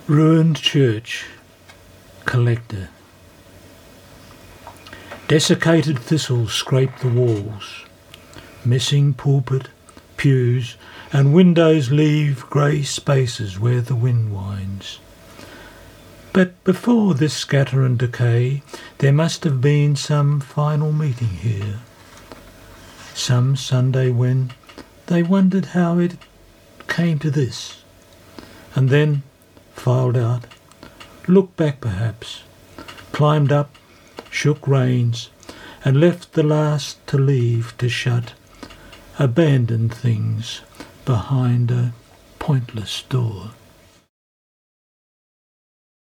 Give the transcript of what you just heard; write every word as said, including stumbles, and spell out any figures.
Ruined church, collector. Desiccated thistles scrape the walls. Missing pulpit, pews and windows leave grey spaces where the wind winds. But before this scatter and decay, there must have been some final meeting here. Some Sunday when they wondered how it came to this, and then filed out, looked back perhaps, climbed up, shook reins, and left the last to leave to shut, abandoned things behind a pointless door.